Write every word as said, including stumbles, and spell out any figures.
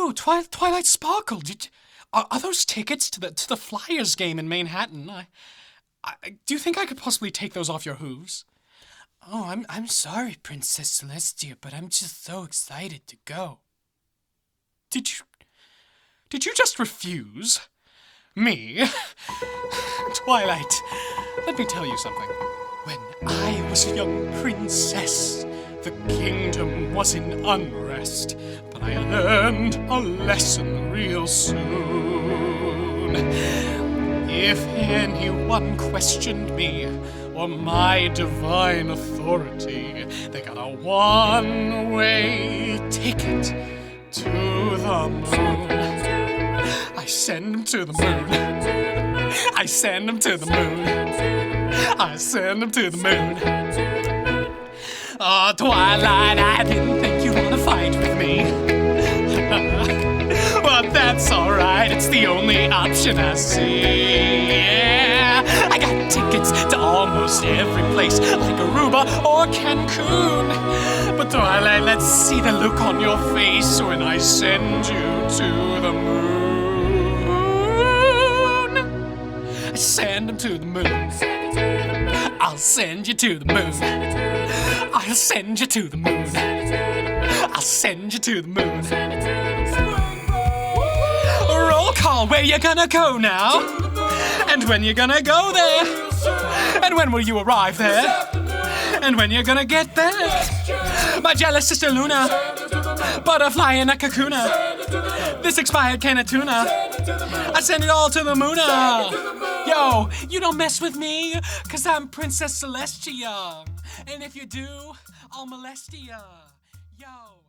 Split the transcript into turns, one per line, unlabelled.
Oh, Twi- Twilight Sparkle. Did are, are those tickets to the to the Flyers game in Manhattan? I, I do you think I could possibly take those off your hooves? Oh, I'm I'm sorry, Princess Celestia, but I'm just so excited to go. Did you Did you just refuse? Me? Twilight, let me tell you something. When I was a young princess, the kingdom was in unrest, but I learned a lesson real soon. If anyone questioned me or my divine authority, they got a one-way ticket to the moon. I send them to the moon. I send them to the moon. I send them to the moon. Oh, Twilight, I didn't think you'd want to fight with me. But that's alright, it's the only option I see. Yeah, I got tickets to almost every place, like Aruba or Cancun. But Twilight, let's see the look on your face when I send you to the moon. I send them to the moon. I'll send you to the moon. I'll send you to the moon. I'll send you to the moon. Roll call, where you gonna go now? And when you gonna go there? And when will you arrive there? And when you gonna get there? My jealous sister Luna, butterfly in a cocoon, this expired can of tuna, I send it all to the moona. Yo, you don't mess with me, cause I'm Princess Celestia. And if you do, I'll molest ya. Yo.